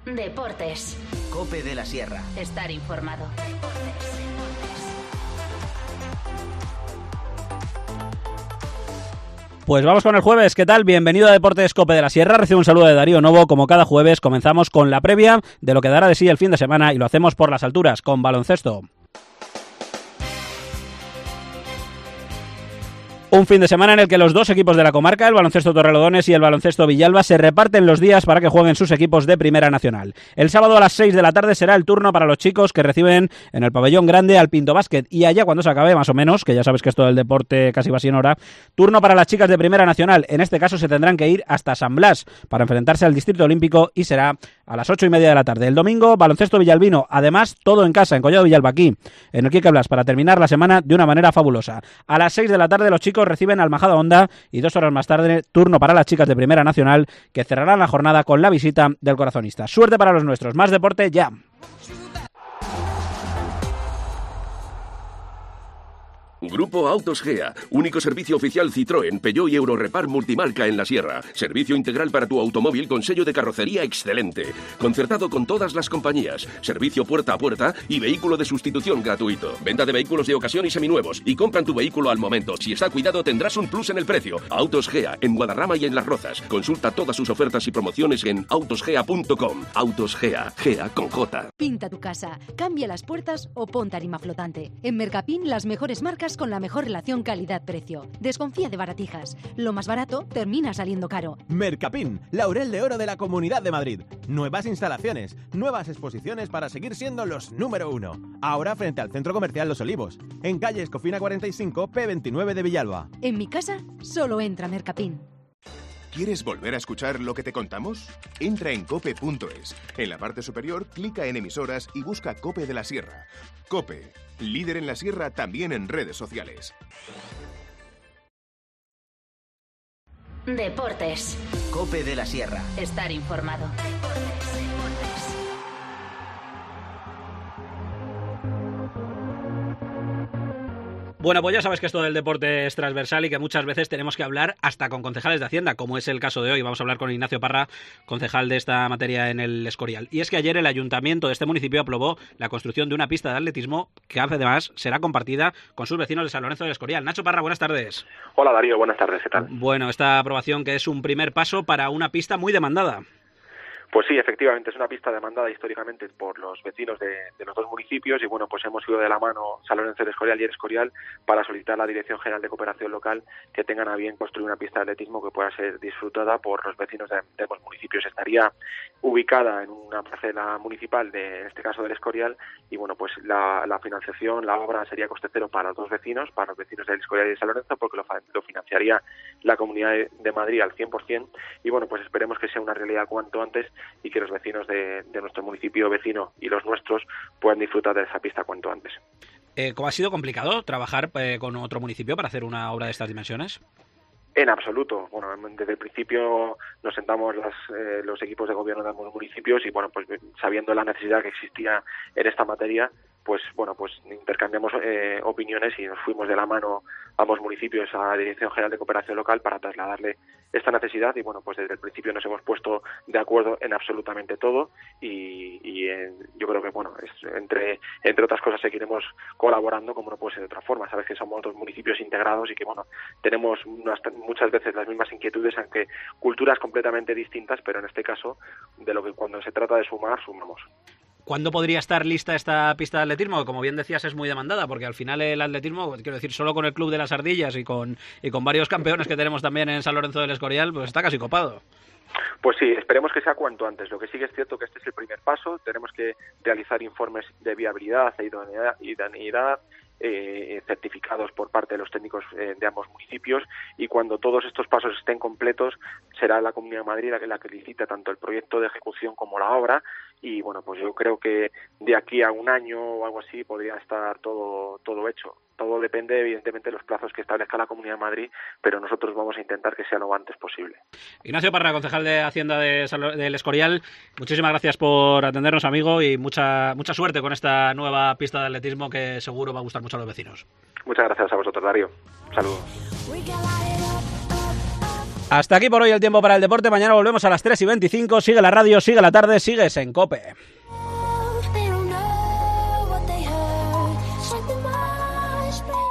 Deportes. COPE de la Sierra. Estar informado. Pues vamos con el jueves, ¿qué tal? Bienvenido a Deportes COPE de la Sierra, recibo un saludo de Darío Novo. Como cada jueves comenzamos con la previa de lo que dará de sí el fin de semana y lo hacemos por las alturas, con baloncesto. Un fin de semana en el que los dos equipos de la comarca, el Baloncesto Torrelodones y el Baloncesto Villalba, se reparten los días para que jueguen sus equipos de Primera Nacional. El sábado a las 6 de la tarde será el turno para los chicos que reciben en el pabellón grande al Pinto Básquet. Y allá cuando se acabe, más o menos, que ya sabes que esto del deporte casi va así en hora, turno para las chicas de Primera Nacional. En este caso se tendrán que ir hasta San Blas para enfrentarse al Distrito Olímpico y será a las 8:30 de la tarde. El domingo, Baloncesto Villalbino. Además, todo en casa, en Collado Villalba, aquí, en el Quique Blas, para terminar la semana de una manera fabulosa. A las 6 de la tarde los chicos reciben al Majada Honda y 2 horas más tarde, turno para las chicas de Primera Nacional, que cerrarán la jornada con la visita del Corazonista. Suerte para los nuestros. Más deporte ya. Grupo Autos Gea, único servicio oficial Citroën, Peugeot y Eurorepar multimarca en la Sierra. Servicio integral para tu automóvil con sello de carrocería excelente. Concertado con todas las compañías. Servicio puerta a puerta y vehículo de sustitución gratuito. Venta de vehículos de ocasión y seminuevos. Y compran tu vehículo al momento. Si está cuidado tendrás un plus en el precio. Autos Gea, en Guadarrama y en Las Rozas. Consulta todas sus ofertas y promociones en autosgea.com. Autos Gea, Gea con J. Pinta tu casa, cambia las puertas o pon tarima flotante. En Mercapin las mejores marcas con la mejor relación calidad-precio. Desconfía de baratijas. Lo más barato termina saliendo caro. Mercapin, Laurel de Oro de la Comunidad de Madrid. Nuevas instalaciones, nuevas exposiciones para seguir siendo los número 1. Ahora frente al Centro Comercial Los Olivos, en calle Escofina 45, P29 de Villalba. En mi casa solo entra Mercapin. ¿Quieres volver a escuchar lo que te contamos? Entra en cope.es. En la parte superior, clica en emisoras y busca COPE de la Sierra. COPE, líder en la Sierra también en redes sociales. Deportes. COPE de la Sierra. Estar informado. Bueno, pues ya sabes que esto del deporte es transversal y que muchas veces tenemos que hablar hasta con concejales de Hacienda, como es el caso de hoy. Vamos a hablar con Ignacio Parra, concejal de esta materia en el Escorial. Y es que ayer el ayuntamiento de este municipio aprobó la construcción de una pista de atletismo que además será compartida con sus vecinos de San Lorenzo del Escorial. Nacho Parra, buenas tardes. Hola Darío, buenas tardes, ¿qué tal? Bueno, esta aprobación que es un primer paso para una pista muy demandada. Pues sí, efectivamente, es una pista demandada históricamente por los vecinos de los dos municipios y bueno, pues hemos ido de la mano San Lorenzo del Escorial y el Escorial para solicitar a la Dirección General de Cooperación Local que tengan a bien construir una pista de atletismo que pueda ser disfrutada por los vecinos de ambos municipios. Estaría ubicada en una parcela municipal, en este caso del Escorial, y bueno, pues la financiación, la obra sería coste cero para los dos vecinos, para los vecinos del Escorial y de San Lorenzo, porque lo financiaría la Comunidad de Madrid al 100%, y bueno, pues esperemos que sea una realidad cuanto antes y que los vecinos de nuestro municipio vecino y los nuestros puedan disfrutar de esa pista cuanto antes. ¿Cómo ha sido complicado trabajar con otro municipio para hacer una obra de estas dimensiones? En absoluto. Bueno, desde el principio nos sentamos los equipos de gobierno de ambos municipios y bueno, pues sabiendo la necesidad que existía en esta materia, pues bueno, pues intercambiamos opiniones y nos fuimos de la mano ambos municipios a la Dirección General de Cooperación Local para trasladarle esta necesidad y bueno, pues desde el principio nos hemos puesto de acuerdo en absolutamente todo y yo creo que bueno, entre otras cosas seguiremos colaborando como no puede ser de otra forma. Sabes que somos dos municipios integrados y que bueno, tenemos muchas veces las mismas inquietudes, aunque culturas completamente distintas, pero en este caso de lo que cuando se trata de sumar, sumamos. ¿Cuándo podría estar lista esta pista de atletismo? Que como bien decías es muy demandada, porque al final el atletismo, quiero decir, solo con el Club de las Ardillas y con varios campeones que tenemos también en San Lorenzo del Escorial, pues está casi copado. Pues sí, esperemos que sea cuanto antes. Lo que sí que es cierto que este es el primer paso. Tenemos que realizar informes de viabilidad e idoneidad, certificados por parte de los técnicos de ambos municipios, y cuando todos estos pasos estén completos será la Comunidad de Madrid la que licita tanto el proyecto de ejecución como la obra y bueno, pues yo creo que de aquí a un año o algo así podría estar todo hecho. Todo depende evidentemente de los plazos que establezca la Comunidad de Madrid, pero nosotros vamos a intentar que sea lo antes posible. Ignacio Parra, concejal de Hacienda del Escorial, muchísimas gracias por atendernos, amigo, y mucha suerte con esta nueva pista de atletismo que seguro va a gustar mucho a los vecinos. Muchas gracias a vosotros, Darío. Saludos. Hasta aquí por hoy el tiempo para el deporte. Mañana volvemos a las 3:25. Sigue la radio, sigue la tarde, sigues en COPE. They don't know what they heard. Strike the march,